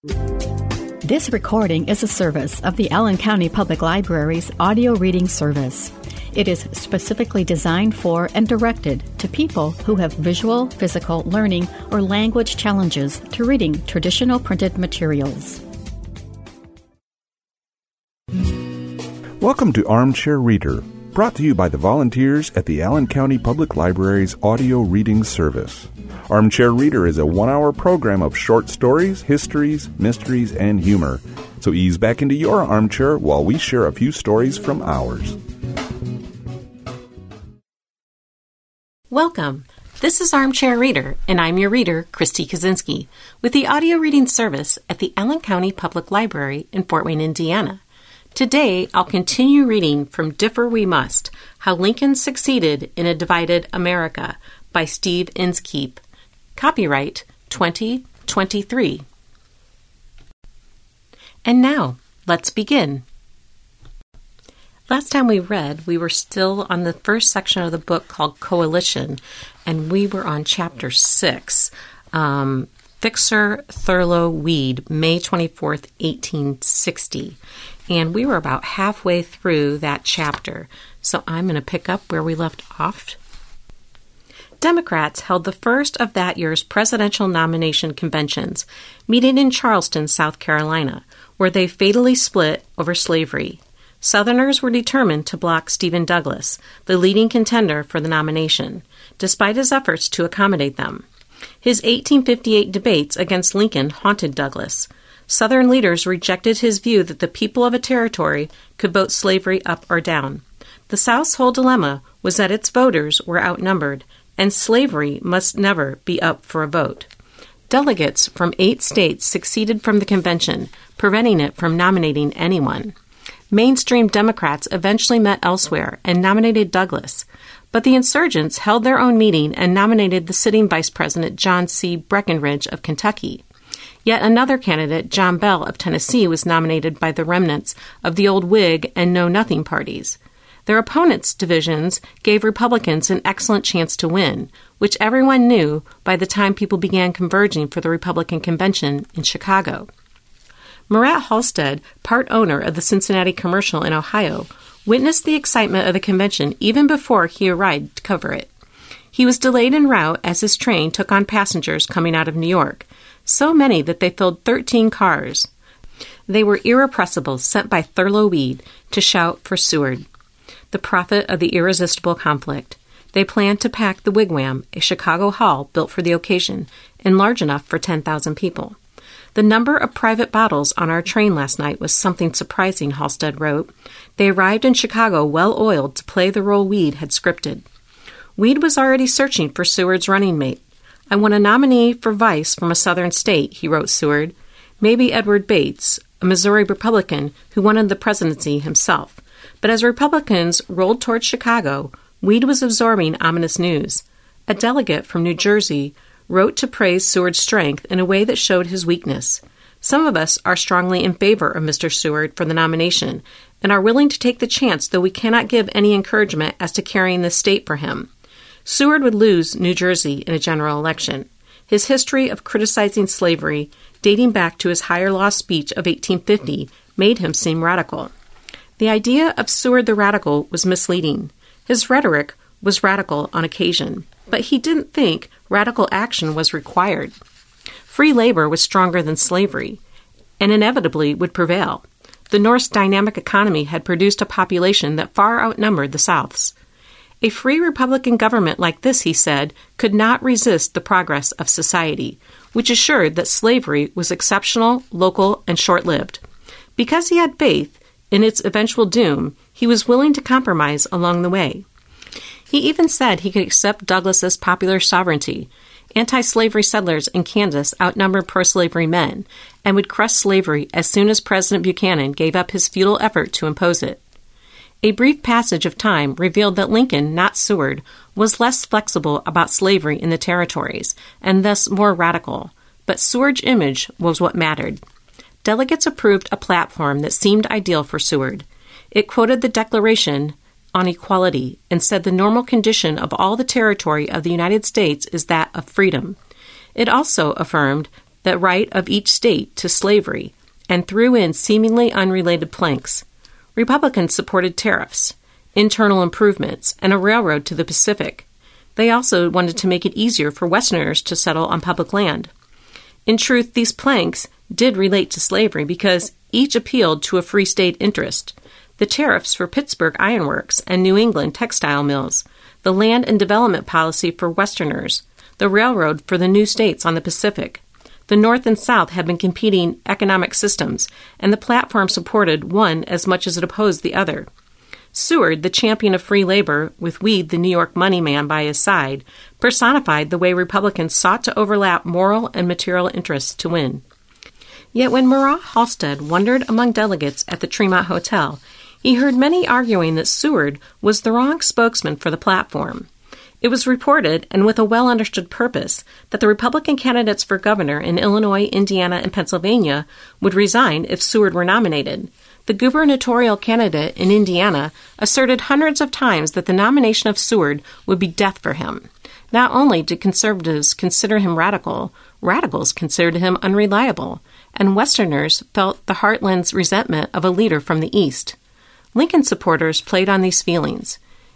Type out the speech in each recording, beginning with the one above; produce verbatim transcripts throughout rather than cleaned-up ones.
This recording is a service of the Allen County Public Library's audio reading service. It is specifically designed for and directed to people who have visual, physical, learning, or language challenges to reading traditional printed materials. Welcome to Armchair Reader, brought to you by the volunteers at the Allen County Public Library's audio reading service. Armchair Reader is a one-hour program of short stories, histories, mysteries, and humor. So ease back into your armchair while we share a few stories from ours. Welcome. This is Armchair Reader, and I'm your reader, Christy Kaczynski, with the audio reading service at the Allen County Public Library in Fort Wayne, Indiana. Today, I'll continue reading from Differ We Must, How Lincoln Succeeded in a Divided America by Steve Inskeep. Copyright twenty twenty-three. And now, let's begin. Last time we read, we were still on the first section of the book called Coalition, and we were on chapter six, um, Fixer Thurlow Weed, May twenty-fourth, eighteen sixty. And we were about halfway through that chapter, so I'm going to pick up where we left off. Democrats held the first of that year's presidential nomination conventions, meeting in Charleston, South Carolina, where they fatally split over slavery. Southerners were determined to block Stephen Douglas, the leading contender for the nomination, despite his efforts to accommodate them. His eighteen fifty-eight debates against Lincoln haunted Douglas. Southern leaders rejected his view that the people of a territory could vote slavery up or down. The South's whole dilemma was that its voters were outnumbered, and slavery must never be up for a vote. Delegates from eight states seceded from the convention, preventing it from nominating anyone. Mainstream Democrats eventually met elsewhere and nominated Douglas, but the insurgents held their own meeting and nominated the sitting Vice President John C. Breckinridge of Kentucky. Yet another candidate, John Bell of Tennessee, was nominated by the remnants of the old Whig and Know Nothing parties. Their opponents' divisions gave Republicans an excellent chance to win, which everyone knew by the time people began converging for the Republican convention in Chicago. Murat Halstead, part owner of the Cincinnati Commercial in Ohio, witnessed the excitement of the convention even before he arrived to cover it. He was delayed en route as his train took on passengers coming out of New York, so many that they filled thirteen cars. They were irrepressible, sent by Thurlow Weed to shout for Seward, the prophet of the irresistible conflict. They planned to pack the Wigwam, a Chicago hall built for the occasion, and large enough for ten thousand people. The number of private bottles on our train last night was something surprising, Halstead wrote. They arrived in Chicago well-oiled to play the role Weed had scripted. Weed was already searching for Seward's running mate. I want a nominee for vice from a southern state, he wrote Seward. Maybe Edward Bates, a Missouri Republican who wanted the presidency himself. But as Republicans rolled toward Chicago, Weed was absorbing ominous news. A delegate from New Jersey wrote to praise Seward's strength in a way that showed his weakness. Some of us are strongly in favor of Mister Seward for the nomination and are willing to take the chance, though we cannot give any encouragement as to carrying the state for him. Seward would lose New Jersey in a general election. His history of criticizing slavery, dating back to his higher law speech of eighteen fifty, made him seem radical. The idea of Seward the Radical was misleading. His rhetoric was radical on occasion, but he didn't think radical action was required. Free labor was stronger than slavery, and inevitably would prevail. The North's dynamic economy had produced a population that far outnumbered the South's. A free Republican government like this, he said, could not resist the progress of society, which assured that slavery was exceptional, local, and short-lived. Because he had faith in its eventual doom, he was willing to compromise along the way. He even said he could accept Douglas's popular sovereignty. Anti-slavery settlers in Kansas outnumbered pro-slavery men and would crush slavery as soon as President Buchanan gave up his futile effort to impose it. A brief passage of time revealed that Lincoln, not Seward, was less flexible about slavery in the territories and thus more radical, but Seward's image was what mattered. Delegates approved a platform that seemed ideal for Seward. It quoted the Declaration on Equality and said the normal condition of all the territory of the United States is that of freedom. It also affirmed the right of each state to slavery and threw in seemingly unrelated planks. Republicans supported tariffs, internal improvements, and a railroad to the Pacific. They also wanted to make it easier for Westerners to settle on public land. In truth, these planks did relate to slavery because each appealed to a free state interest. The tariffs for Pittsburgh Iron Works and New England textile mills, the land and development policy for Westerners, the railroad for the new states on the Pacific. The North and South had been competing economic systems, and the platform supported one as much as it opposed the other. Seward, the champion of free labor, with Weed, the New York money man, by his side, personified the way Republicans sought to overlap moral and material interests to win. Yet when Murrah Halstead wandered among delegates at the Tremont Hotel, he heard many arguing that Seward was the wrong spokesman for the platform. It was reported, and with a well-understood purpose, that the Republican candidates for governor in Illinois, Indiana, and Pennsylvania would resign if Seward were nominated. The gubernatorial candidate in Indiana asserted hundreds of times that the nomination of Seward would be death for him. Not only did conservatives consider him radical, radicals considered him unreliable, and Westerners felt the heartland's resentment of a leader from the East. Lincoln supporters played on these feelings.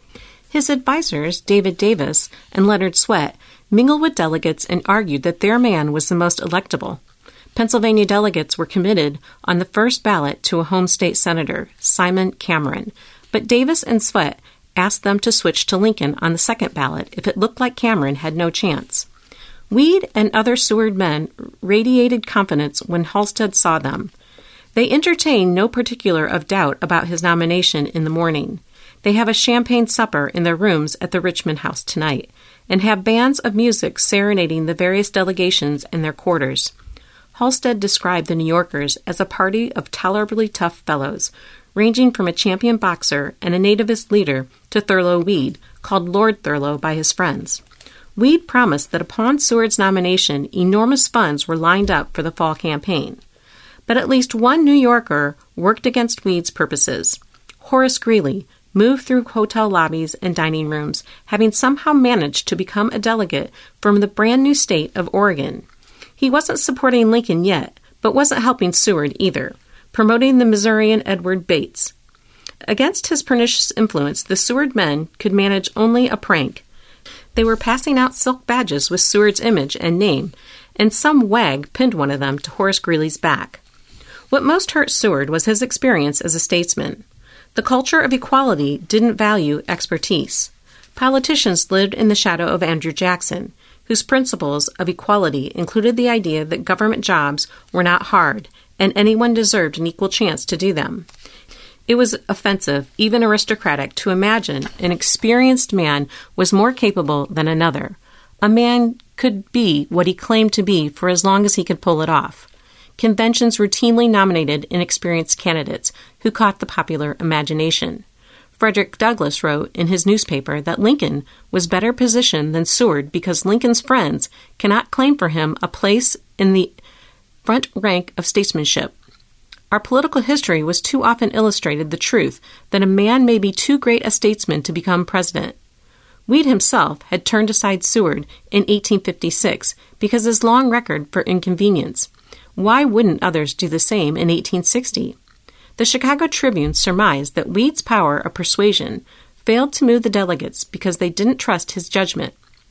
His advisers, David Davis and Leonard Swett, mingled with delegates and argued that their man was the most electable. Pennsylvania delegates were committed on the first ballot to a home state senator, Simon Cameron, but Davis and Swett asked them to switch to Lincoln on the second ballot if it looked like Cameron had no chance. Weed and other Seward men radiated confidence when Halstead saw them. They entertained no particular of doubt about his nomination in the morning. They have a champagne supper in their rooms at the Richmond House tonight, and have bands of music serenading the various delegations in their quarters. Halstead described the New Yorkers as a party of tolerably tough fellows, ranging from a champion boxer and a nativist leader to Thurlow Weed, called Lord Thurlow by his friends. Weed promised that upon Seward's nomination, enormous funds were lined up for the fall campaign. But at least one New Yorker worked against Weed's purposes. Horace Greeley moved through hotel lobbies and dining rooms, having somehow managed to become a delegate from the brand new state of Oregon. He wasn't supporting Lincoln yet, but wasn't helping Seward either, promoting the Missourian Edward Bates. Against his pernicious influence, the Seward men could manage only a prank. They were passing out silk badges with Seward's image and name, and some wag pinned one of them to Horace Greeley's back. What most hurt Seward was his experience as a statesman. The culture of equality didn't value expertise. Politicians lived in the shadow of Andrew Jackson, whose principles of equality included the idea that government jobs were not hard, and anyone deserved an equal chance to do them. It was offensive, even aristocratic, to imagine an experienced man was more capable than another. A man could be what he claimed to be for as long as he could pull it off. Conventions routinely nominated inexperienced candidates who caught the popular imagination. Frederick Douglass wrote in his newspaper that Lincoln was better positioned than Seward because Lincoln's friends cannot claim for him a place in the front rank of statesmanship. Our political history was too often illustrated the truth that a man may be too great a statesman to become president. Weed himself had turned aside Seward in eighteen fifty-six because of his long record for inconvenience. Why wouldn't others do the same in eighteen sixty? The Chicago Tribune surmised that Weed's power of persuasion failed to move the delegates because they didn't trust his judgment.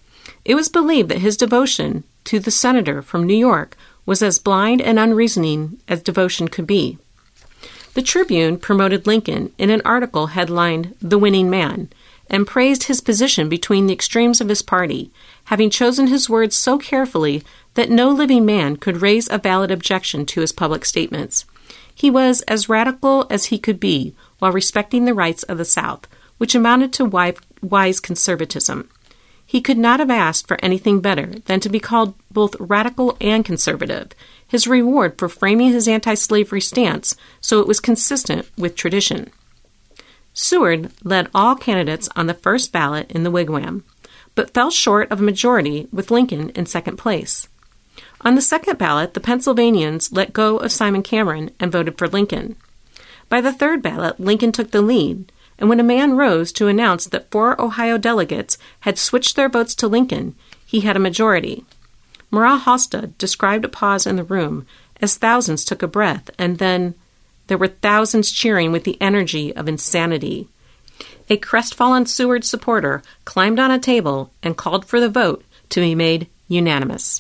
It was believed that his devotion to the senator from New York was as blind and unreasoning as devotion could be. The Tribune promoted Lincoln in an article headlined "The Winning Man," and praised his position between the extremes of his party, having chosen his words so carefully that no living man could raise a valid objection to his public statements. He was as radical as he could be, while respecting the rights of the South, which amounted to wise conservatism. He could not have asked for anything better than to be called both radical and conservative, his reward for framing his anti-slavery stance so it was consistent with tradition. Seward led all candidates on the first ballot in the wigwam, but fell short of a majority with Lincoln in second place. On the second ballot, the Pennsylvanians let go of Simon Cameron and voted for Lincoln. By the third ballot, Lincoln took the lead, and when a man rose to announce that four Ohio delegates had switched their votes to Lincoln, he had a majority. Marat Halstead described a pause in the room as thousands took a breath, and then there were thousands cheering with the energy of insanity. A crestfallen Seward supporter climbed on a table and called for the vote to be made unanimous.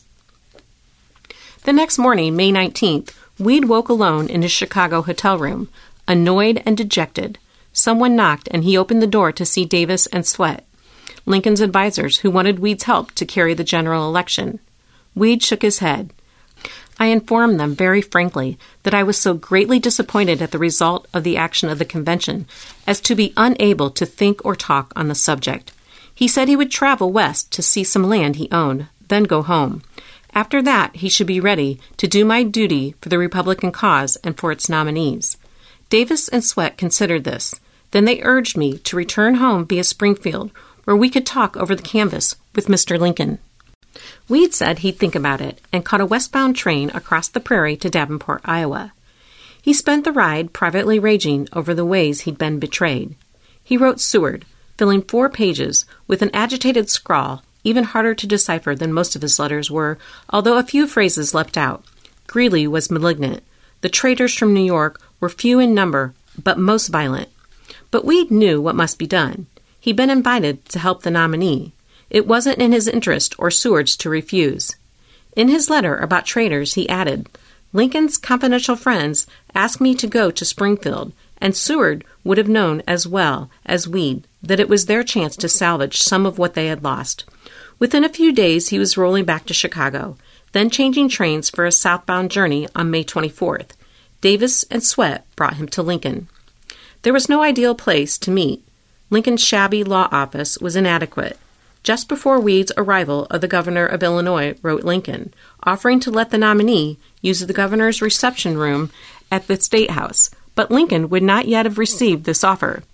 The next morning, May nineteenth, Weed woke alone in his Chicago hotel room, annoyed and dejected. Someone knocked, and he opened the door to see Davis and Sweat, Lincoln's advisors who wanted Weed's help to carry the general election. Weed shook his head. I informed them very frankly that I was so greatly disappointed at the result of the action of the convention as to be unable to think or talk on the subject. He said he would travel west to see some land he owned, then go home. After that, he should be ready to do my duty for the Republican cause and for its nominees. Davis and Sweat considered this. Then they urged me to return home via Springfield, where we could talk over the canvass with Mister Lincoln. Weed said he'd think about it and caught a westbound train across the prairie to Davenport, Iowa. He spent the ride privately raging over the ways he'd been betrayed. He wrote Seward, filling four pages with an agitated scrawl, even harder to decipher than most of his letters were, although a few phrases leapt out. Greeley was malignant. The traitors from New York were few in number, but most violent. But Weed knew what must be done. He'd been invited to help the nominee. It wasn't in his interest or Seward's to refuse. In his letter about traitors, he added, Lincoln's confidential friends asked me to go to Springfield, and Seward would have known as well as Weed that it was their chance to salvage some of what they had lost. Within a few days, he was rolling back to Chicago, then changing trains for a southbound journey on May twenty-fourth. Davis and Sweat brought him to Lincoln. There was no ideal place to meet. Lincoln's shabby law office was inadequate. Just before Weed's arrival, of the governor of Illinois wrote Lincoln, offering to let the nominee use the governor's reception room at the State House, but Lincoln would not yet have received this offer.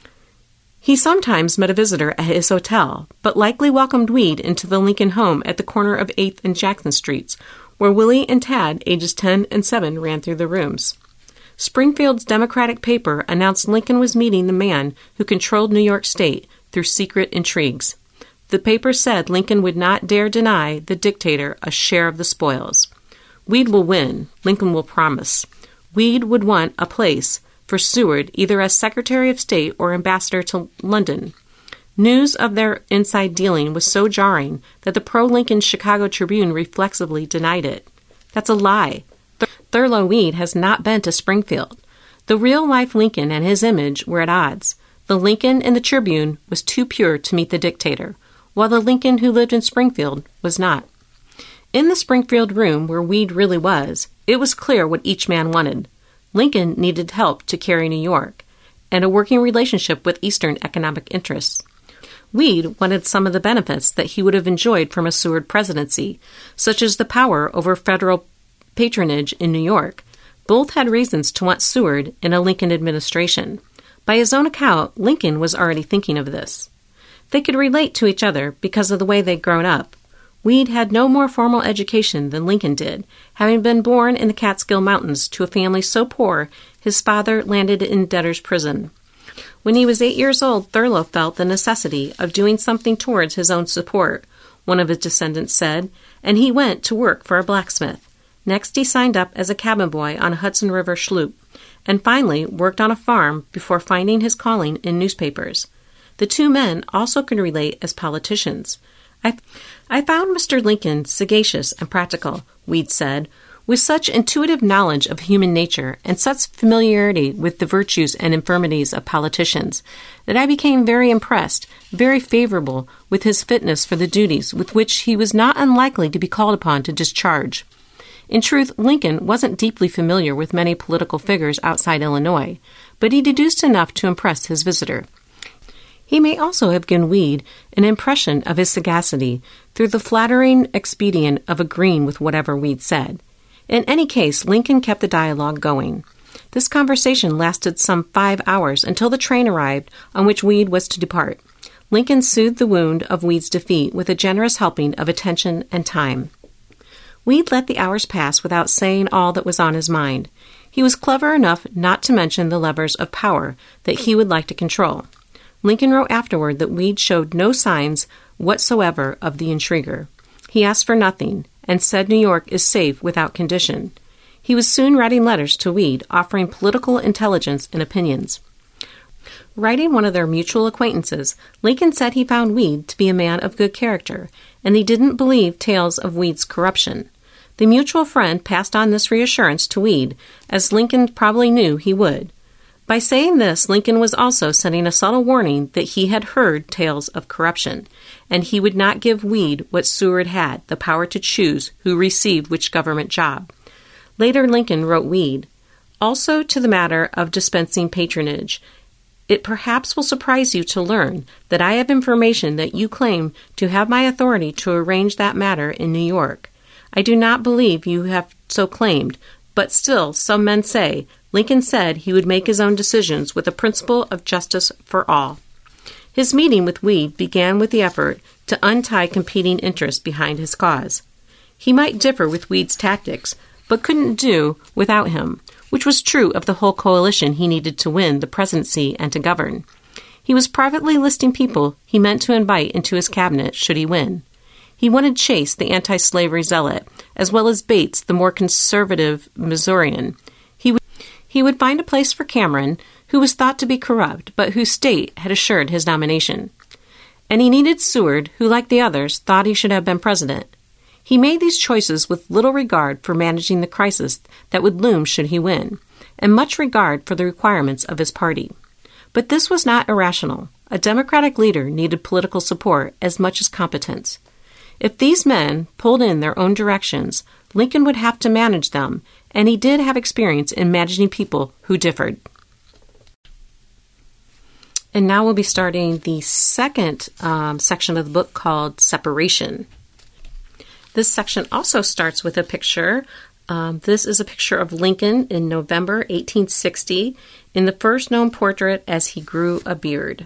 He sometimes met a visitor at his hotel, but likely welcomed Weed into the Lincoln home at the corner of eighth and Jackson Streets, where Willie and Tad, ages ten and seven, ran through the rooms. Springfield's Democratic paper announced Lincoln was meeting the man who controlled New York State through secret intrigues. The paper said Lincoln would not dare deny the dictator a share of the spoils. Weed will win, Lincoln will promise. Weed would want a place for Seward either as Secretary of State or ambassador to London. News of their inside dealing was so jarring that the pro-Lincoln Chicago Tribune reflexively denied it. That's a lie. Thurlow Weed has not been to Springfield. The real-life Lincoln and his image were at odds. The Lincoln in the Tribune was too pure to meet the dictator, while the Lincoln who lived in Springfield was not. In the Springfield room where Weed really was, it was clear what each man wanted. Lincoln needed help to carry New York, and a working relationship with Eastern economic interests. Weed wanted some of the benefits that he would have enjoyed from a Seward presidency, such as the power over federal patronage in New York. Both had reasons to want Seward in a Lincoln administration. By his own account, Lincoln was already thinking of this. They could relate to each other because of the way they'd grown up. Weed had no more formal education than Lincoln did, having been born in the Catskill Mountains to a family so poor his father landed in debtor's prison. When he was eight years old, Thurlow felt the necessity of doing something towards his own support, one of his descendants said, and he went to work for a blacksmith. Next, he signed up as a cabin boy on a Hudson River sloop, and finally worked on a farm before finding his calling in newspapers. The two men also could relate as politicians. I, I found Mister Lincoln sagacious and practical, Weed said, with such intuitive knowledge of human nature and such familiarity with the virtues and infirmities of politicians, that I became very impressed, very favorable with his fitness for the duties with which he was not unlikely to be called upon to discharge. In truth, Lincoln wasn't deeply familiar with many political figures outside Illinois, but he deduced enough to impress his visitor. He may also have given Weed an impression of his sagacity through the flattering expedient of agreeing with whatever Weed said. In any case, Lincoln kept the dialogue going. This conversation lasted some five hours until the train arrived on which Weed was to depart. Lincoln soothed the wound of Weed's defeat with a generous helping of attention and time. Weed let the hours pass without saying all that was on his mind. He was clever enough not to mention the levers of power that he would like to control. Lincoln wrote afterward that Weed showed no signs whatsoever of the intriguer. He asked for nothing, and said New York is safe without condition. He was soon writing letters to Weed, offering political intelligence and opinions. Writing one of their mutual acquaintances, Lincoln said he found Weed to be a man of good character, and he didn't believe tales of Weed's corruption. The mutual friend passed on this reassurance to Weed, as Lincoln probably knew he would. By saying this, Lincoln was also sending a subtle warning that he had heard tales of corruption, and he would not give Weed what Seward had, the power to choose who received which government job. Later, Lincoln wrote Weed, also to the matter of dispensing patronage. It perhaps will surprise you to learn that I have information that you claim to have my authority to arrange that matter in New York. I do not believe you have so claimed, but still some men say Lincoln said he would make his own decisions with the principle of justice for all. His meeting with Weed began with the effort to untie competing interests behind his cause. He might differ with Weed's tactics, but couldn't do without him, which was true of the whole coalition he needed to win the presidency and to govern. He was privately listing people he meant to invite into his cabinet should he win. He wanted Chase, the anti-slavery zealot, as well as Bates, the more conservative Missourian. He would, he would find a place for Cameron, who was thought to be corrupt, but whose state had assured his nomination. And he needed Seward, who, like the others, thought he should have been president. He made these choices with little regard for managing the crisis that would loom should he win, and much regard for the requirements of his party. But this was not irrational. A Democratic leader needed political support as much as competence. If these men pulled in their own directions, Lincoln would have to manage them, and he did have experience in managing people who differed. And now we'll be starting the second um, section of the book called Separation. This section also starts with a picture. Um, this is a picture of Lincoln in November eighteen sixty, in the first known portrait as he grew a beard.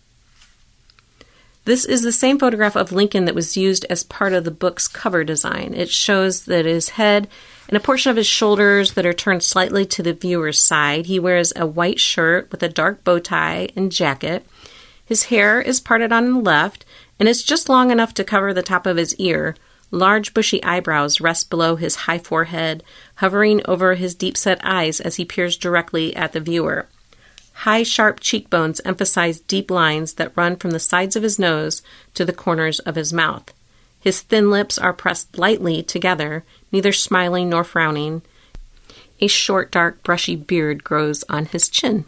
This is the same photograph of Lincoln that was used as part of the book's cover design. It shows that his head and a portion of his shoulders that are turned slightly to the viewer's side. He wears a white shirt with a dark bow tie and jacket. His hair is parted on the left, and it's just long enough to cover the top of his ear. Large bushy eyebrows rest below his high forehead, hovering over his deep-set eyes as he peers directly at the viewer. High, sharp cheekbones emphasize deep lines that run from the sides of his nose to the corners of his mouth. His thin lips are pressed lightly together, neither smiling nor frowning. A short, dark, brushy beard grows on his chin.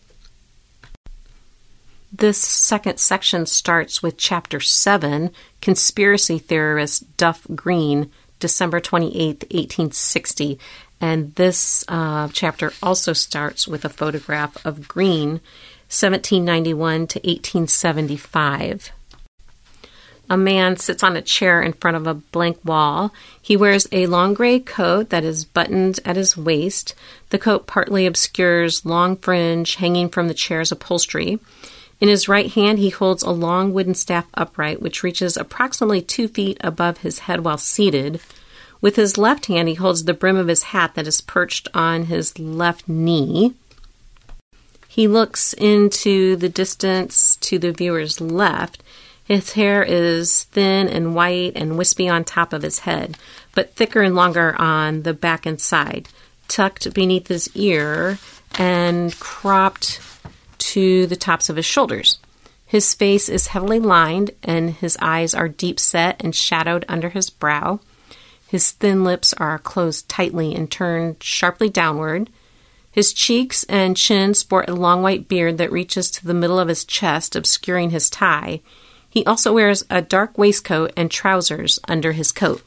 This second section starts with Chapter seven, Conspiracy Theorist Duff Green, December twenty-eighth, eighteen sixty. And this uh, chapter also starts with a photograph of Green, seventeen ninety-one to eighteen seventy-five. A man sits on a chair in front of a blank wall. He wears a long gray coat that is buttoned at his waist. The coat partly obscures long fringe hanging from the chair's upholstery. In his right hand, he holds a long wooden staff upright, which reaches approximately two feet above his head while seated. With his left hand, he holds the brim of his hat that is perched on his left knee. He looks into the distance to the viewer's left. His hair is thin and white and wispy on top of his head, but thicker and longer on the back and side, tucked beneath his ear and cropped to the tops of his shoulders. His face is heavily lined, and his eyes are deep set and shadowed under his brow. His thin lips are closed tightly and turned sharply downward. His cheeks and chin sport a long white beard that reaches to the middle of his chest, obscuring his tie. He also wears a dark waistcoat and trousers under his coat.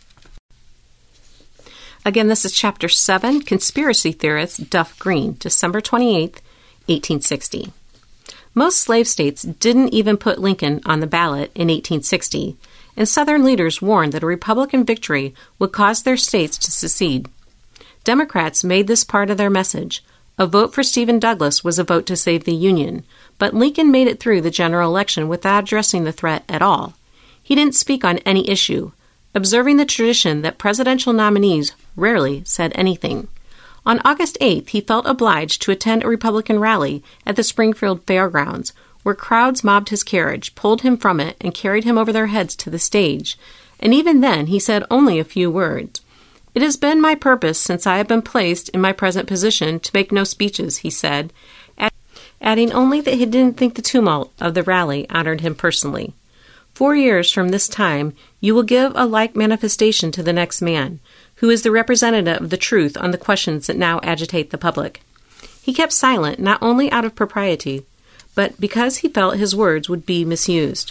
Again, this is Chapter seven, Conspiracy Theorist Duff Green, December twenty-eighth, eighteen sixty. Most slave states didn't even put Lincoln on the ballot in eighteen sixty, and Southern leaders warned that a Republican victory would cause their states to secede. Democrats made this part of their message. A vote for Stephen Douglas was a vote to save the Union, but Lincoln made it through the general election without addressing the threat at all. He didn't speak on any issue, observing the tradition that presidential nominees rarely said anything. On August eighth, he felt obliged to attend a Republican rally at the Springfield Fairgrounds, where crowds mobbed his carriage, pulled him from it, and carried him over their heads to the stage. and even then he said only a few words. "It has been my purpose since I have been placed in my present position to make no speeches," he said, adding only that he didn't think the tumult of the rally honored him personally. "Four years from this time you will give a like manifestation to the next man, who is the representative of the truth on the questions that now agitate the public." He kept silent not only out of propriety, but because he felt his words would be misused.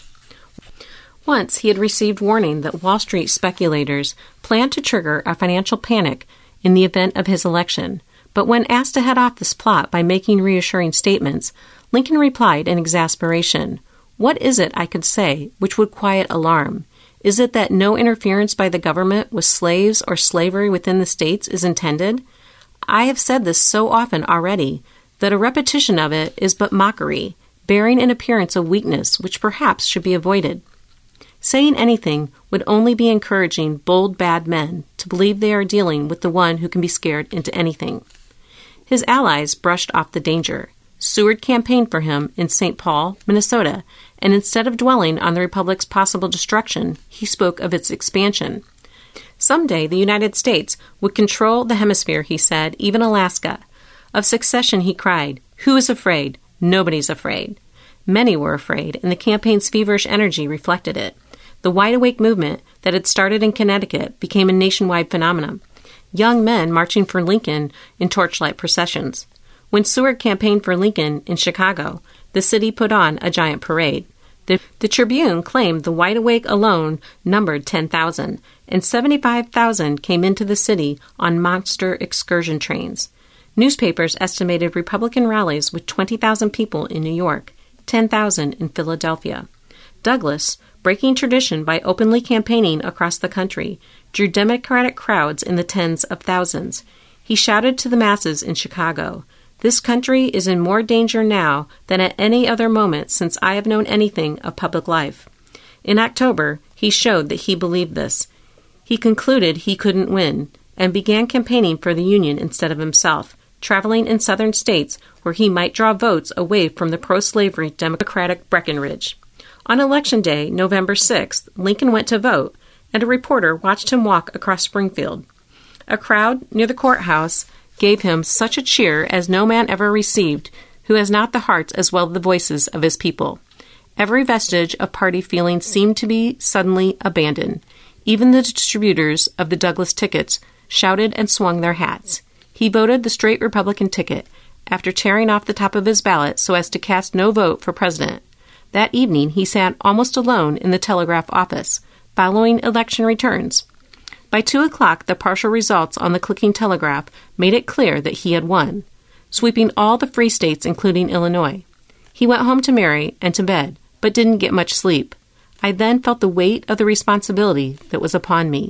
Once he had received warning that Wall Street speculators planned to trigger a financial panic in the event of his election, but when asked to head off this plot by making reassuring statements, Lincoln replied in exasperation, "What is it I could say which would quiet alarm? Is it that no interference by the government with slaves or slavery within the states is intended? I have said this so often already that a repetition of it is but mockery, bearing an appearance of weakness which perhaps should be avoided. Saying anything would only be encouraging bold bad men to believe they are dealing with the one who can be scared into anything." His allies brushed off the danger. Seward campaigned for him in Saint Paul, Minnesota, and instead of dwelling on the Republic's possible destruction, he spoke of its expansion. Someday the United States would control the hemisphere, he said, even Alaska. Of secession he cried, "Who is afraid? Nobody's afraid." Many were afraid, and the campaign's feverish energy reflected it. The wide-awake movement that had started in Connecticut became a nationwide phenomenon. Young men marching for Lincoln in torchlight processions. When Seward campaigned for Lincoln in Chicago, the city put on a giant parade. The, the Tribune claimed the wide-awake alone numbered ten thousand, and seventy-five thousand came into the city on monster excursion trains. Newspapers estimated Republican rallies with twenty thousand people in New York, ten thousand in Philadelphia. Douglas, breaking tradition by openly campaigning across the country, drew Democratic crowds in the tens of thousands. He shouted to the masses in Chicago, "This country is in more danger now than at any other moment since I have known anything of public life." In October, he showed that he believed this. He concluded he couldn't win, and began campaigning for the Union instead of himself, traveling in southern states where he might draw votes away from the pro-slavery Democratic Breckinridge. On Election Day, November sixth, Lincoln went to vote, and a reporter watched him walk across Springfield. A crowd near the courthouse gave him such a cheer as no man ever received, who has not the hearts as well as the voices of his people. Every vestige of party feeling seemed to be suddenly abandoned. Even the distributors of the Douglas tickets shouted and swung their hats. He voted the straight Republican ticket, after tearing off the top of his ballot so as to cast no vote for president. That evening he sat almost alone in the telegraph office, following election returns. By two o'clock, the partial results on the clicking telegraph made it clear that he had won, sweeping all the free states, including Illinois. He went home to Mary and to bed, but didn't get much sleep. I then felt the weight of the responsibility that was upon me.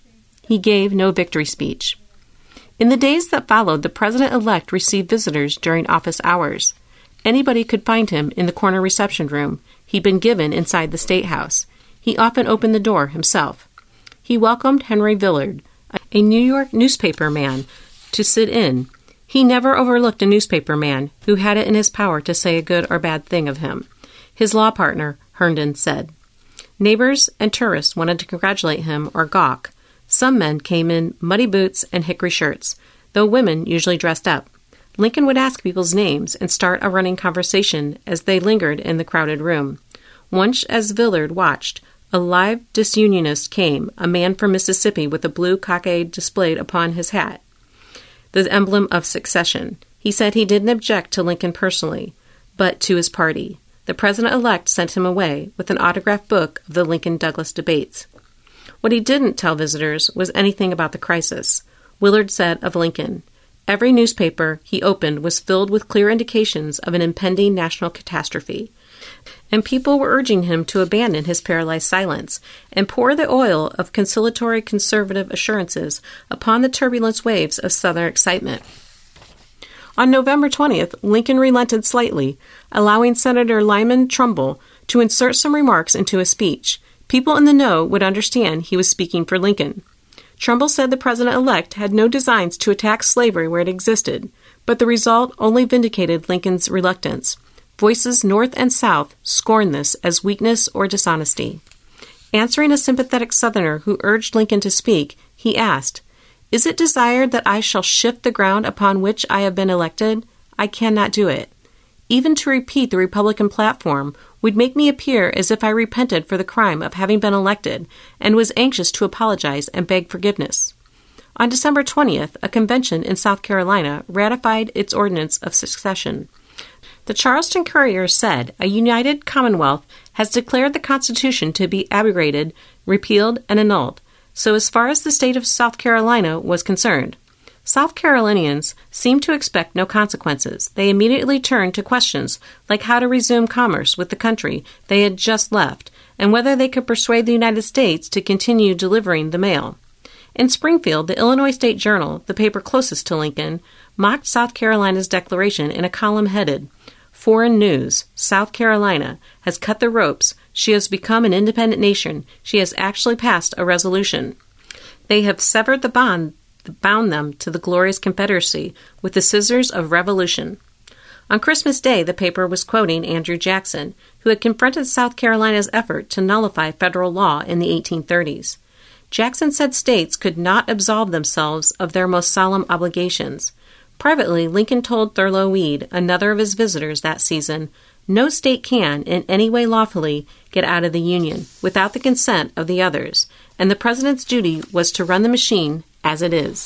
He gave no victory speech. In the days that followed, the president-elect received visitors during office hours. Anybody could find him in the corner reception room he'd been given inside the State House. He often opened the door himself. He welcomed Henry Villard, a New York newspaper man, to sit in. He never overlooked a newspaper man who had it in his power to say a good or bad thing of him. His law partner, Herndon, said. Neighbors and tourists wanted to congratulate him or gawk. Some men came in muddy boots and hickory shirts, though women usually dressed up. Lincoln would ask people's names and start a running conversation as they lingered in the crowded room. Once, as Villard watched, a live disunionist came, a man from Mississippi with a blue cockade displayed upon his hat, the emblem of secession. He said he didn't object to Lincoln personally, but to his party. The president-elect sent him away with an autographed book of the Lincoln-Douglas debates. What he didn't tell visitors was anything about the crisis. Willard said of Lincoln, "Every newspaper he opened was filled with clear indications of an impending national catastrophe, and people were urging him to abandon his paralyzed silence and pour the oil of conciliatory conservative assurances upon the turbulent waves of Southern excitement." On November twentieth, Lincoln relented slightly, allowing Senator Lyman Trumbull to insert some remarks into his speech. People in the know would understand he was speaking for Lincoln. Trumbull said the president-elect had no designs to attack slavery where it existed, but the result only vindicated Lincoln's reluctance. Voices north and south scorned this as weakness or dishonesty. Answering a sympathetic Southerner who urged Lincoln to speak, he asked, "Is it desired that I shall shift the ground upon which I have been elected? I cannot do it. Even to repeat the Republican platform would make me appear as if I repented for the crime of having been elected and was anxious to apologize and beg forgiveness." On December twentieth, a convention in South Carolina ratified its ordinance of secession. The Charleston Courier said, "A united Commonwealth has declared the Constitution to be abrogated, repealed, and annulled, so as far as the state of South Carolina was concerned." South Carolinians seemed to expect no consequences. They immediately turned to questions like how to resume commerce with the country they had just left, and whether they could persuade the United States to continue delivering the mail. In Springfield, the Illinois State Journal, the paper closest to Lincoln, mocked South Carolina's declaration in a column headed, "Foreign News, South Carolina has cut the ropes. She has become an independent nation. She has actually passed a resolution. They have severed the bond that bound them to the glorious Confederacy with the scissors of revolution." On Christmas Day, the paper was quoting Andrew Jackson, who had confronted South Carolina's effort to nullify federal law in the eighteen thirties. Jackson said states could not absolve themselves of their most solemn obligations. Privately, Lincoln told Thurlow Weed, another of his visitors that season, "No state can, in any way lawfully, get out of the Union without the consent of the others, and the President's duty was to run the machine as it is."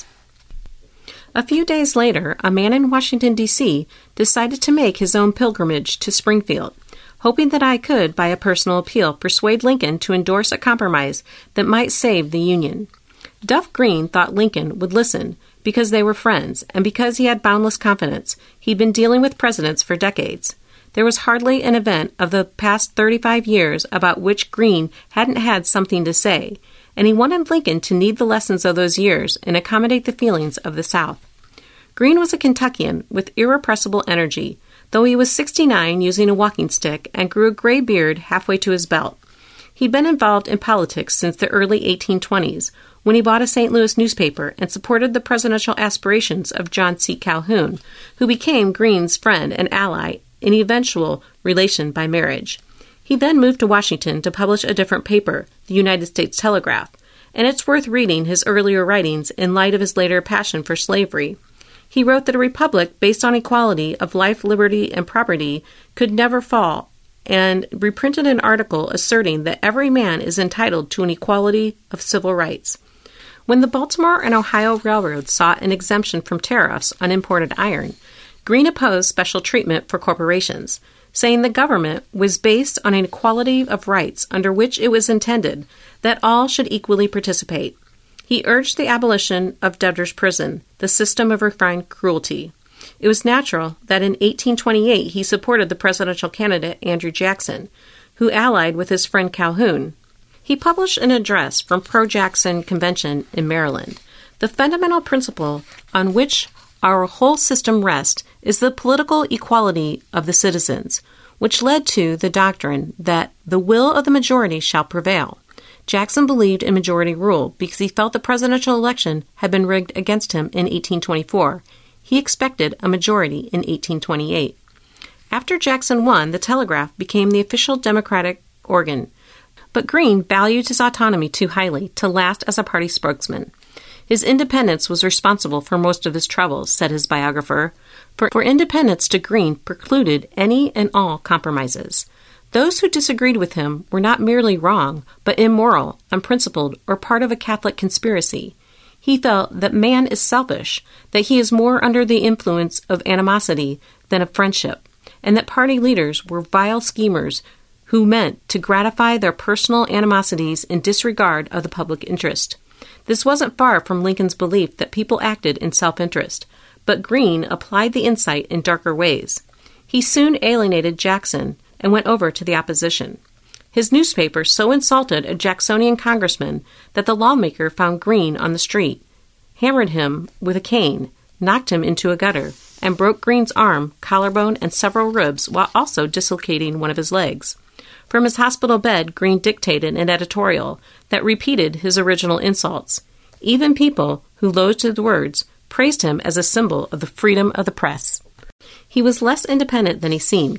A few days later, a man in Washington, D C decided to make his own pilgrimage to Springfield, hoping that I could, by a personal appeal, persuade Lincoln to endorse a compromise that might save the Union. Duff Green thought Lincoln would listen because they were friends and because he had boundless confidence. He'd been dealing with presidents for decades. There was hardly an event of the past thirty-five years about which Green hadn't had something to say, and he wanted Lincoln to need the lessons of those years and accommodate the feelings of the South. Green was a Kentuckian with irrepressible energy, though he was sixty-nine using a walking stick and grew a gray beard halfway to his belt. He'd been involved in politics since the early eighteen twenties, when he bought a Saint Louis newspaper and supported the presidential aspirations of John C. Calhoun, who became Green's friend and ally in eventual relation by marriage. He then moved to Washington to publish a different paper, the United States Telegraph, and it's worth reading his earlier writings in light of his later passion for slavery. He wrote that a republic based on equality of life, liberty, and property could never fall, and reprinted an article asserting that every man is entitled to an equality of civil rights. When the Baltimore and Ohio Railroad sought an exemption from tariffs on imported iron, Green opposed special treatment for corporations, saying the government was based on an equality of rights under which it was intended that all should equally participate. He urged the abolition of debtor's prison, the system of refined cruelty. It was natural that in eighteen twenty-eight he supported the presidential candidate Andrew Jackson, who allied with his friend Calhoun. He published an address from pro-Jackson convention in Maryland. The fundamental principle on which our whole system rests is the political equality of the citizens, which led to the doctrine that the will of the majority shall prevail. Jackson believed in majority rule because he felt the presidential election had been rigged against him in eighteen twenty-four. He expected a majority in eighteen twenty-eight. After Jackson won, the Telegraph became the official Democratic organ. But Green valued his autonomy too highly to last as a party spokesman. His independence was responsible for most of his troubles, said his biographer, for, for independence to Green precluded any and all compromises. Those who disagreed with him were not merely wrong, but immoral, unprincipled, or part of a Catholic conspiracy. He felt that man is selfish, that he is more under the influence of animosity than of friendship, and that party leaders were vile schemers who meant to gratify their personal animosities in disregard of the public interest. This wasn't far from Lincoln's belief that people acted in self-interest, but Green applied the insight in darker ways. He soon alienated Jackson and went over to the opposition. His newspaper so insulted a Jacksonian congressman that the lawmaker found Green on the street, hammered him with a cane, knocked him into a gutter, and broke Green's arm, collarbone, and several ribs while also dislocating one of his legs. From his hospital bed, Green dictated an editorial that repeated his original insults. Even people who loathed his words praised him as a symbol of the freedom of the press. He was less independent than he seemed.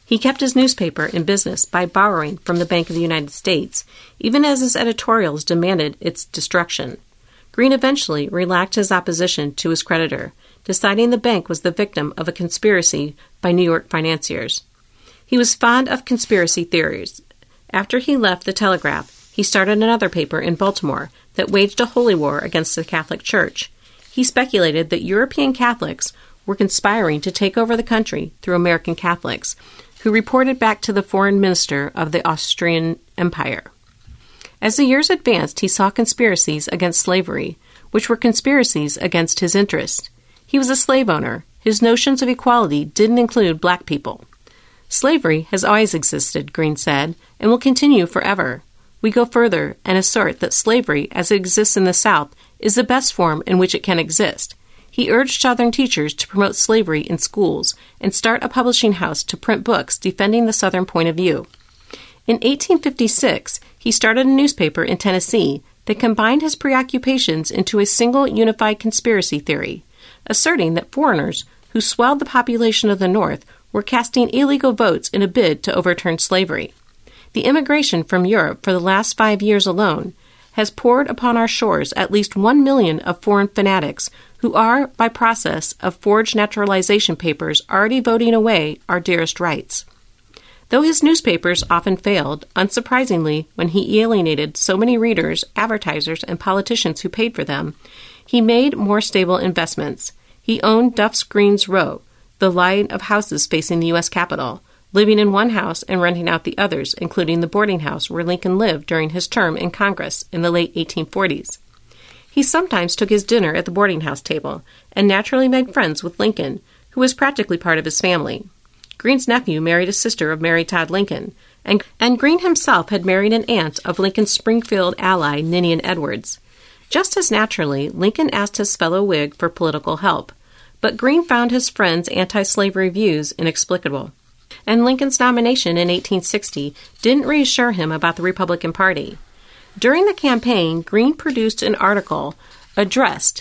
He kept his newspaper in business by borrowing from the Bank of the United States, even as his editorials demanded its destruction. Greene eventually relaxed his opposition to his creditor, deciding the bank was the victim of a conspiracy by New York financiers. He was fond of conspiracy theories. After he left the Telegraph, he started another paper in Baltimore that waged a holy war against the Catholic Church. He speculated that European Catholics were conspiring to take over the country through American Catholics, who reported back to the foreign minister of the Austrian Empire. As the years advanced, he saw conspiracies against slavery, which were conspiracies against his interests. He was a slave owner. His notions of equality didn't include black people. Slavery has always existed, Greene said, and will continue forever. We go further and assert that slavery, as it exists in the South, is the best form in which it can exist. He urged Southern teachers to promote slavery in schools and start a publishing house to print books defending the Southern point of view. In eighteen fifty-six, he started a newspaper in Tennessee that combined his preoccupations into a single unified conspiracy theory, asserting that foreigners who swelled the population of the North were casting illegal votes in a bid to overturn slavery. The immigration from Europe for the last five years alone has poured upon our shores at least one million of foreign fanatics who are, by process of forged naturalization papers, already voting away our dearest rights. Though his newspapers often failed, unsurprisingly, when he alienated so many readers, advertisers, and politicians who paid for them, he made more stable investments. He owned Duff's Greene's Row, the line of houses facing the U S Capitol, living in one house and renting out the others, including the boarding house where Lincoln lived during his term in Congress in the late eighteen forties. He sometimes took his dinner at the boarding house table and naturally made friends with Lincoln, who was practically part of his family. Greene's nephew married a sister of Mary Todd Lincoln, and, and Greene himself had married an aunt of Lincoln's Springfield ally, Ninian Edwards. Just as naturally, Lincoln asked his fellow Whig for political help, but Greene found his friend's anti-slavery views inexplicable, and Lincoln's nomination in eighteen sixty didn't reassure him about the Republican Party. During the campaign, Greene produced an article addressed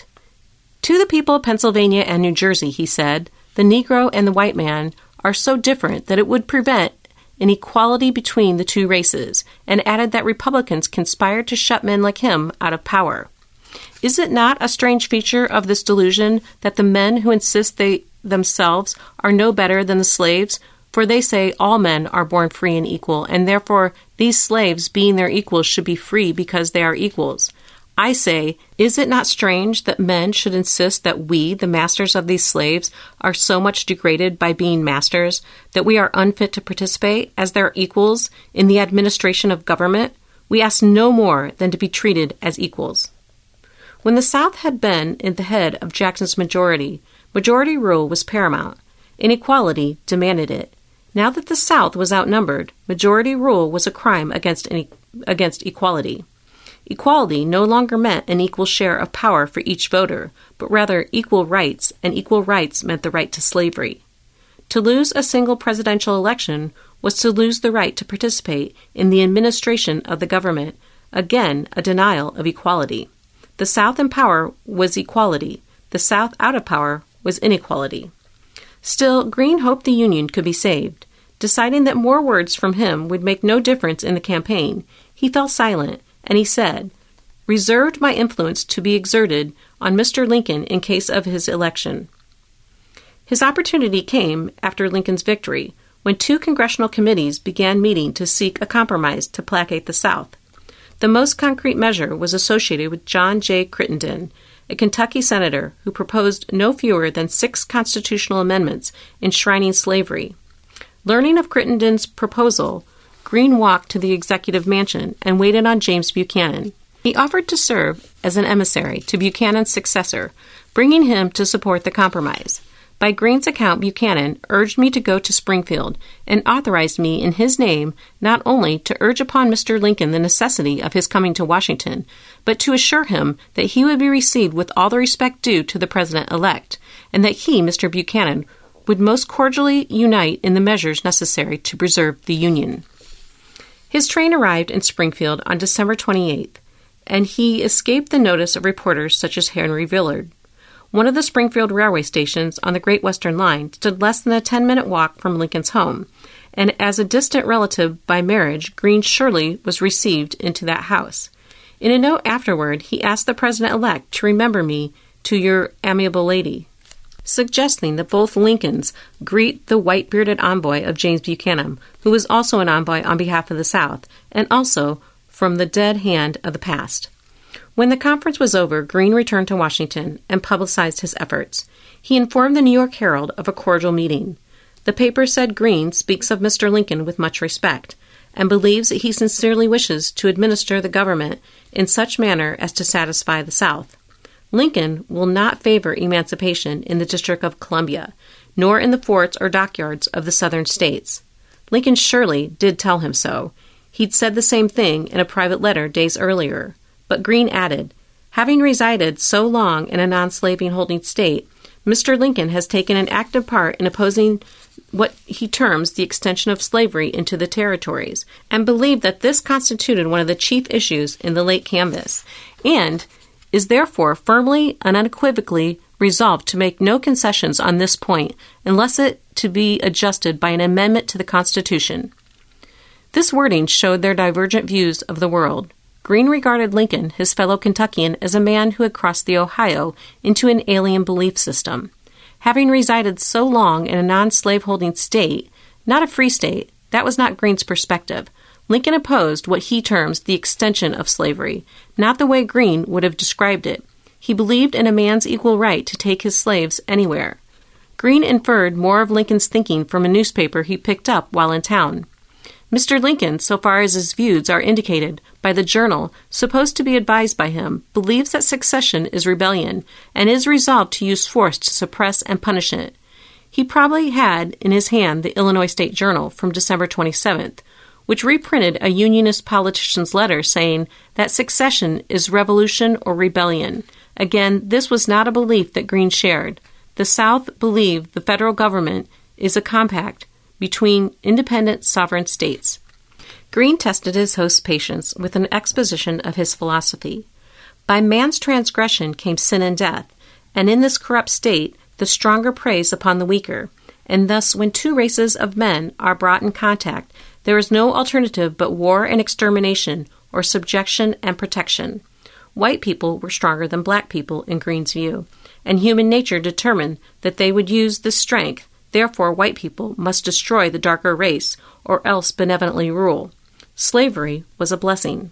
to the people of Pennsylvania and New Jersey. He said, "The Negro and the white man are so different that it would prevent an equality between the two races," and added that Republicans conspired to shut men like him out of power. Is it not a strange feature of this delusion that the men who insist they themselves are no better than the slaves, for they say all men are born free and equal, and therefore these slaves, being their equals, should be free because they are equals? I say, is it not strange that men should insist that we, the masters of these slaves, are so much degraded by being masters that we are unfit to participate as their equals in the administration of government? We ask no more than to be treated as equals. When the South had been in the head of Jackson's majority, majority rule was paramount. Inequality demanded it. Now that the South was outnumbered, majority rule was a crime against any, against equality. Equality no longer meant an equal share of power for each voter, but rather equal rights, and equal rights meant the right to slavery. To lose a single presidential election was to lose the right to participate in the administration of the government, again a denial of equality. The South in power was equality. The South out of power was inequality. Still, Greene hoped the Union could be saved. Deciding that more words from him would make no difference in the campaign, he fell silent, and he said, "Reserved my influence to be exerted on Mister Lincoln in case of his election." His opportunity came after Lincoln's victory, when two congressional committees began meeting to seek a compromise to placate the South. The most concrete measure was associated with John J. Crittenden, a Kentucky senator who proposed no fewer than six constitutional amendments enshrining slavery. Learning of Crittenden's proposal, Greene walked to the executive mansion and waited on James Buchanan. He offered to serve as an emissary to Buchanan's successor, bringing him to support the compromise. By Greene's account, Buchanan urged me to go to Springfield and authorized me in his name not only to urge upon Mister Lincoln the necessity of his coming to Washington, but to assure him that he would be received with all the respect due to the President-elect, and that he, Mister Buchanan, would most cordially unite in the measures necessary to preserve the Union. His train arrived in Springfield on December twenty-eighth, and he escaped the notice of reporters such as Henry Villard. One of the Springfield railway stations on the Great Western Line stood less than a ten-minute walk from Lincoln's home, and as a distant relative by marriage, Greene surely was received into that house. In a note afterward, he asked the President-elect to remember me to your amiable lady, suggesting that both Lincolns greet the white-bearded envoy of James Buchanan, who was also an envoy on behalf of the South, and also from the dead hand of the past. When the conference was over, Greene returned to Washington and publicized his efforts. He informed the New York Herald of a cordial meeting. The paper said Greene speaks of Mister Lincoln with much respect, and believes that he sincerely wishes to administer the government in such manner as to satisfy the South. Lincoln will not favor emancipation in the District of Columbia, nor in the forts or dockyards of the Southern states. Lincoln surely did tell him so. He'd said the same thing in a private letter days earlier. But Greene added, having resided so long in a non-slaving holding state, Mister Lincoln has taken an active part in opposing what he terms the extension of slavery into the territories, and believed that this constituted one of the chief issues in the late canvass, and is therefore firmly and unequivocally resolved to make no concessions on this point unless it to be adjusted by an amendment to the Constitution. This wording showed their divergent views of the world. Greene regarded Lincoln, his fellow Kentuckian, as a man who had crossed the Ohio into an alien belief system. Having resided so long in a non-slave-holding state, not a free state, that was not Greene's perspective. Lincoln opposed what he terms the extension of slavery, not the way Greene would have described it. He believed in a man's equal right to take his slaves anywhere. Greene inferred more of Lincoln's thinking from a newspaper he picked up while in town. Mister Lincoln, so far as his views are indicated by the journal supposed to be advised by him, believes that secession is rebellion and is resolved to use force to suppress and punish it. He probably had in his hand the Illinois State Journal from December twenty-seventh, which reprinted a Unionist politician's letter saying that secession is revolution or rebellion. Again, this was not a belief that Greene shared. The South believed the federal government is a compact between independent sovereign states. Greene tested his host's patience with an exposition of his philosophy. By man's transgression came sin and death, and in this corrupt state the stronger preys upon the weaker, and thus when two races of men are brought in contact, there is no alternative but war and extermination, or subjection and protection. White people were stronger than black people in Greene's view, and human nature determined that they would use this strength. Therefore, white people must destroy the darker race, or else benevolently rule. Slavery was a blessing.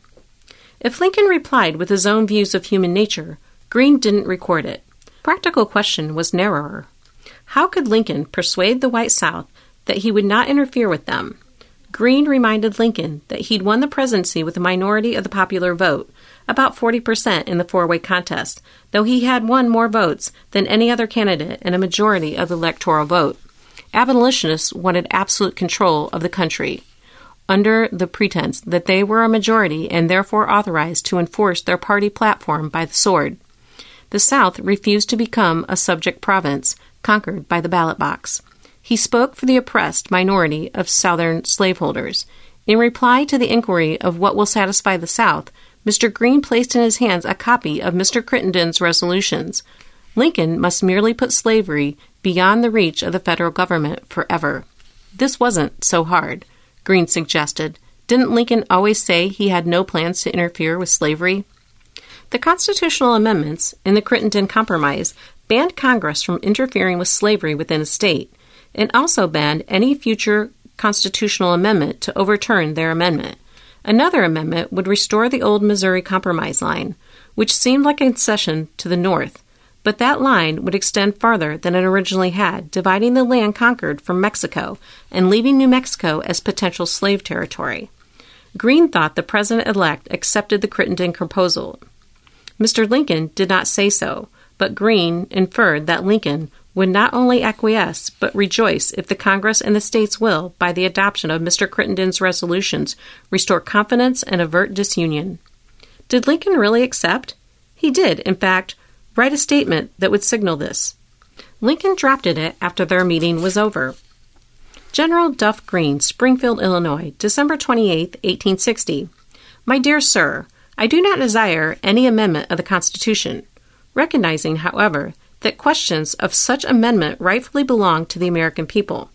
If Lincoln replied with his own views of human nature, Greene didn't record it. Practical question was narrower. How could Lincoln persuade the white South that he would not interfere with them? Greene reminded Lincoln that he'd won the presidency with a minority of the popular vote, about forty percent in the four-way contest, though he had won more votes than any other candidate and a majority of the electoral vote. Abolitionists wanted absolute control of the country, under the pretense that they were a majority and therefore authorized to enforce their party platform by the sword. The South refused to become a subject province, conquered by the ballot box. He spoke for the oppressed minority of Southern slaveholders. In reply to the inquiry of what will satisfy the South, Mister Greene placed in his hands a copy of Mister Crittenden's resolutions. Lincoln must merely put slavery beyond the reach of the federal government forever. This wasn't so hard, Greene suggested. Didn't Lincoln always say he had no plans to interfere with slavery? The constitutional amendments in the Crittenden Compromise banned Congress from interfering with slavery within a state, and also banned any future constitutional amendment to overturn their amendment. Another amendment would restore the old Missouri Compromise line, which seemed like a concession to the North, but that line would extend farther than it originally had, dividing the land conquered from Mexico and leaving New Mexico as potential slave territory. Greene thought the president-elect accepted the Crittenden proposal. Mister Lincoln did not say so, but Greene inferred that Lincoln would not only acquiesce but rejoice if the Congress and the states will, by the adoption of Mister Crittenden's resolutions, restore confidence and avert disunion. Did Lincoln really accept? He did, in fact, write a statement that would signal this. Lincoln drafted it after their meeting was over. General Duff Green, Springfield, Illinois, December twenty-eighth, eighteen sixty. My dear sir, I do not desire any amendment of the Constitution, recognizing, however, that questions of such amendment rightfully belong to the American people.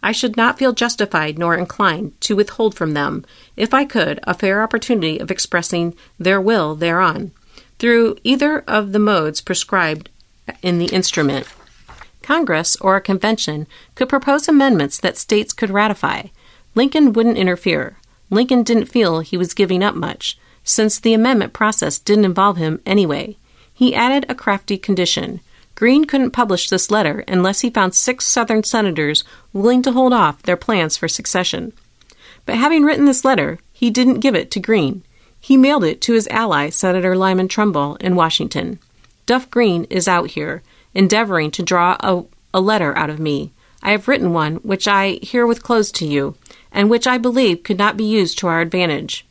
I should not feel justified nor inclined to withhold from them, if I could, a fair opportunity of expressing their will thereon, through either of the modes prescribed in the instrument. Congress or a convention could propose amendments that states could ratify. Lincoln wouldn't interfere. Lincoln didn't feel he was giving up much, since the amendment process didn't involve him anyway. He added a crafty condition. Greene couldn't publish this letter unless he found six Southern senators willing to hold off their plans for succession. But having written this letter, he didn't give it to Greene. He mailed it to his ally, Senator Lyman Trumbull, in Washington. Duff Green is out here, endeavoring to draw a, a letter out of me. I have written one, which I herewith close to you, and which I believe could not be used to our advantage.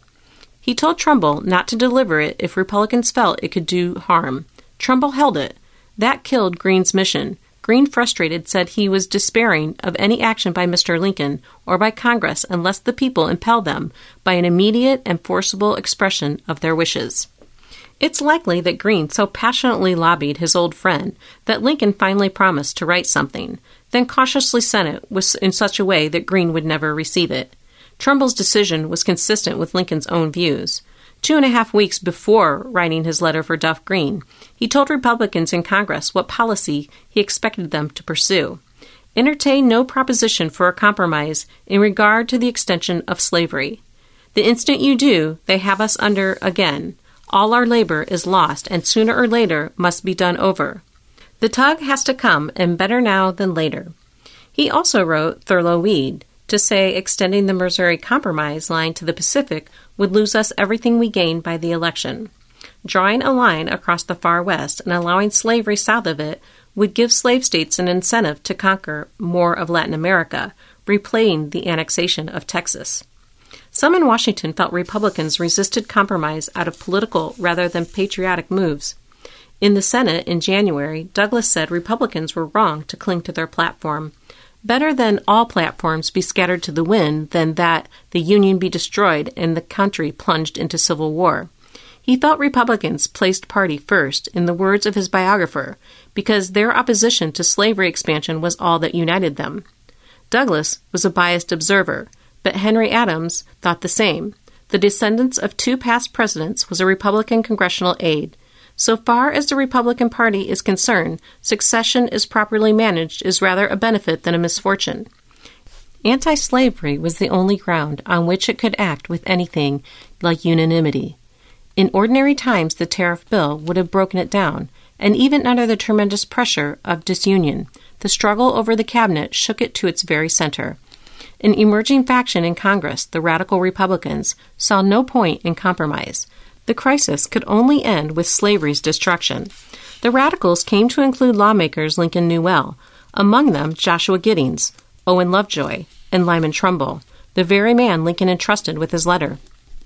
He told Trumbull not to deliver it if Republicans felt it could do harm. Trumbull held it. That killed Greene's mission. Greene, frustrated, said he was despairing of any action by Mister Lincoln or by Congress unless the people impelled them by an immediate and forcible expression of their wishes. It's likely that Greene so passionately lobbied his old friend that Lincoln finally promised to write something, then cautiously sent it in such a way that Greene would never receive it. Trumbull's decision was consistent with Lincoln's own views. Two and a half weeks before writing his letter for Duff Green, he told Republicans in Congress what policy he expected them to pursue. Entertain no proposition for a compromise in regard to the extension of slavery. The instant you do, they have us under again. All our labor is lost, and sooner or later must be done over. The tug has to come, and better now than later. He also wrote Thurlow Weed to say extending the Missouri Compromise line to the Pacific would lose us everything we gained by the election. Drawing a line across the far west and allowing slavery south of it would give slave states an incentive to conquer more of Latin America, replaying the annexation of Texas. Some in Washington felt Republicans resisted compromise out of political rather than patriotic moves. In the Senate in January, Douglas said Republicans were wrong to cling to their platform. Better than all platforms be scattered to the wind than that the Union be destroyed and the country plunged into civil war. He felt Republicans placed party first, in the words of his biographer, because their opposition to slavery expansion was all that united them. Douglas was a biased observer, but Henry Adams thought the same. The descendants of two past presidents was a Republican congressional aide. So far as the Republican Party is concerned, succession is properly managed is rather a benefit than a misfortune. Anti-slavery was the only ground on which it could act with anything like unanimity. In ordinary times, the tariff bill would have broken it down, and even under the tremendous pressure of disunion, the struggle over the cabinet shook it to its very center. An emerging faction in Congress, the Radical Republicans, saw no point in compromise. The crisis could only end with slavery's destruction. The Radicals came to include lawmakers Lincoln knew well, among them Joshua Giddings, Owen Lovejoy, and Lyman Trumbull, the very man Lincoln entrusted with his letter.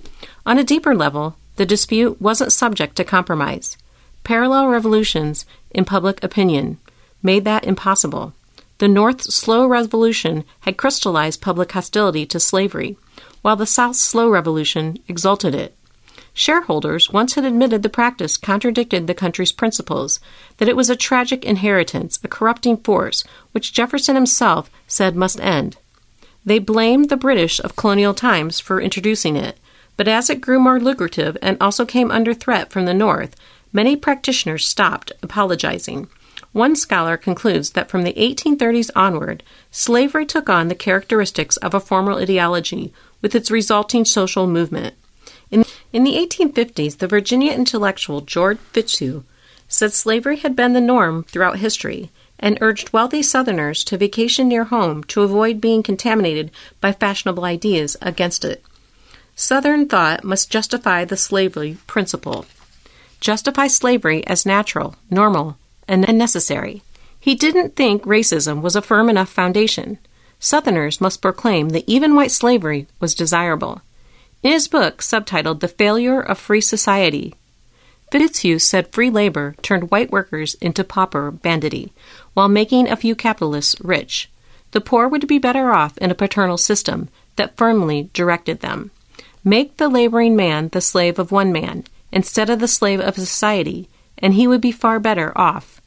On a deeper level, the dispute wasn't subject to compromise. Parallel revolutions in public opinion made that impossible. The North's slow revolution had crystallized public hostility to slavery, while the South's slow revolution exalted it. Shareholders once had admitted the practice contradicted the country's principles, that it was a tragic inheritance, a corrupting force, which Jefferson himself said must end. They blamed the British of colonial times for introducing it, but as it grew more lucrative and also came under threat from the North, many practitioners stopped apologizing. One scholar concludes that from the eighteen thirties onward, slavery took on the characteristics of a formal ideology with its resulting social movement. In, in the eighteen fifties, the Virginia intellectual George Fitzhugh said slavery had been the norm throughout history and urged wealthy Southerners to vacation near home to avoid being contaminated by fashionable ideas against it. Southern thought must justify the slavery principle, justify slavery as natural, normal, and necessary. He didn't think racism was a firm enough foundation. Southerners must proclaim that even white slavery was desirable. In his book, subtitled The Failure of Free Society, Fitzhugh said free labor turned white workers into pauper banditti, while making a few capitalists rich. The poor would be better off in a paternal system that firmly directed them. Make the laboring man the slave of one man, instead of the slave of society, and he would be far better off.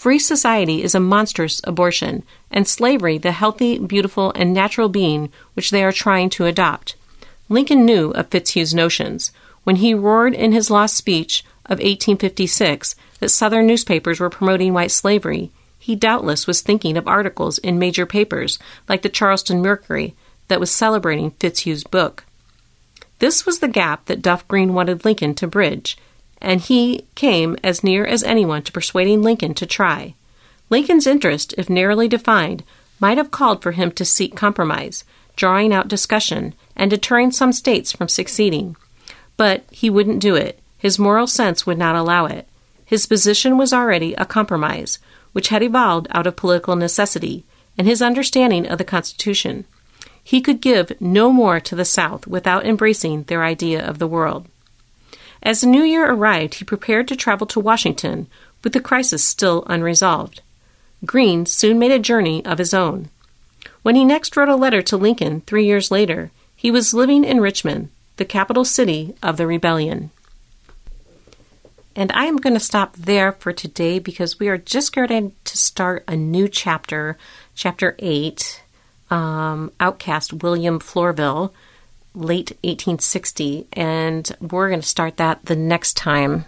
free society is a monstrous abortion, and slavery the healthy, beautiful, and natural being which they are trying to adopt. Lincoln knew of Fitzhugh's notions. When he roared in his lost speech of eighteen fifty-six that Southern newspapers were promoting white slavery, he doubtless was thinking of articles in major papers like the Charleston Mercury that was celebrating Fitzhugh's book. This was the gap that Duff Green wanted Lincoln to bridge, and he came as near as anyone to persuading Lincoln to try. Lincoln's interest, if narrowly defined, might have called for him to seek compromise, drawing out discussion, and deterring some states from seceding. But he wouldn't do it. His moral sense would not allow it. His position was already a compromise, which had evolved out of political necessity, and his understanding of the Constitution. He could give no more to the South without embracing their idea of the world. As the new year arrived, he prepared to travel to Washington, with the crisis still unresolved. Greene soon made a journey of his own. When he next wrote a letter to Lincoln three years later, he was living in Richmond, the capital city of the rebellion. And I am going to stop there for today because we are just going to start a new chapter, Chapter eight, um, Outcast William Flourville, late eighteen sixty, and we're going to start that the next time.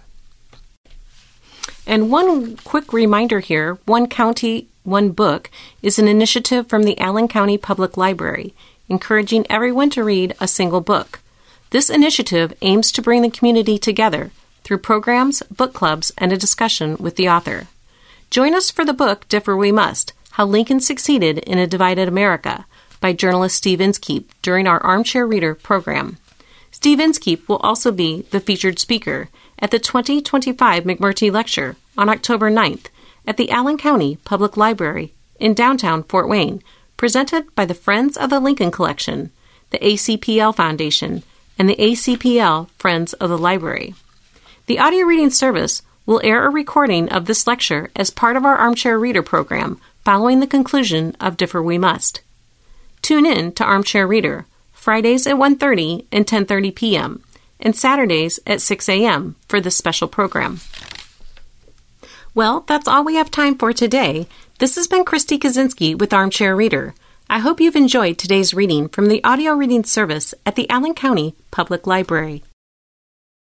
And one quick reminder here, One County, One Book is an initiative from the Allen County Public Library, encouraging everyone to read a single book. This initiative aims to bring the community together through programs, book clubs, and a discussion with the author. Join us for the book Differ We Must, How Lincoln Succeeded in a Divided America, by journalist Steve Inskeep during our Armchair Reader program. Steve Inskeep will also be the featured speaker at the twenty twenty-five McMurtry Lecture on October ninth at the Allen County Public Library in downtown Fort Wayne, presented by the Friends of the Lincoln Collection, the A C P L Foundation, and the A C P L Friends of the Library. The audio reading service will air a recording of this lecture as part of our Armchair Reader program following the conclusion of Differ We Must. Tune in to Armchair Reader, Fridays at one thirty and ten thirty p.m., and Saturdays at six a.m. for this special program. Well, that's all we have time for today. This has been Christy Kaczynski with Armchair Reader. I hope you've enjoyed today's reading from the audio reading service at the Allen County Public Library.